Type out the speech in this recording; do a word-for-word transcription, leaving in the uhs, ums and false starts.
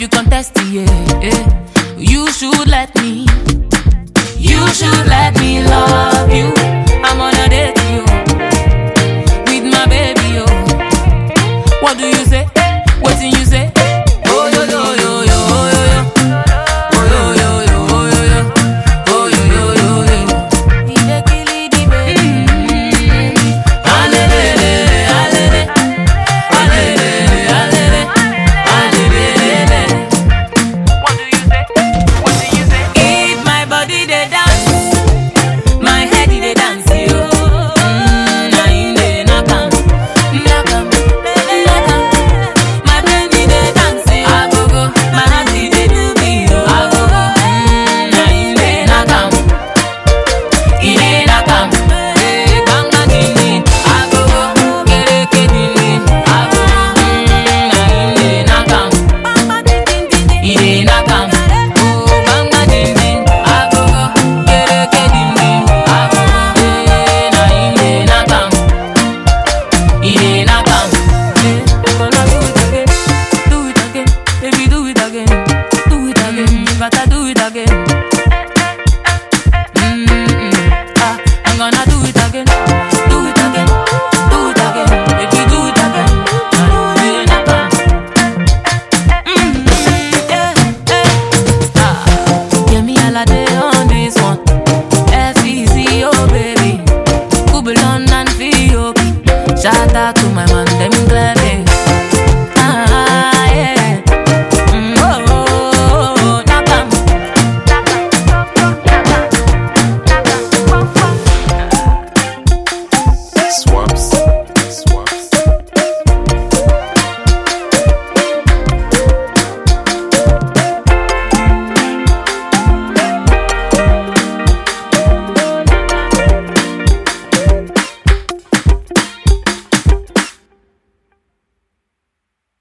you contest, yeah, yeah, you should let me. You should let me love you. I'm on a date, you with my baby, yo. What do you say? What do you say? Oh yo yo yo yo oh yo yo. Oh yo yo yo oh yo yo. Oh yo yo yo yo. Ide kili di baby. Alele alele alele alele alele. What do you say? What do you say? If my body they dance, my head they dance, yo. Mm, na inde na kam, na kam, na kam. My brain they dance, I go go. My heart they do me, yo. I go go. Mm, na inde na kam, inde na kam. Eh, ganga dindi, I go go. Kereke dindi, I go go. Mm, na inde na kam, inde na kam. Oh, ganga dindi, I go go. Kereke dindi, I go go. Eh, na inde na kam, inde na kam. Eh, gonna do it again, do it again, baby, do it again, do it again, you gotta do it again. Mm-mm. Ah, I'm gonna do it again, do it again, do it again, baby, do it again. Ah, inde na kam. Mm-mm. Yeah, yeah. Ah, give me all a day on this one. F E C, oh baby. Kubalon and Fiyoki. Shout out to my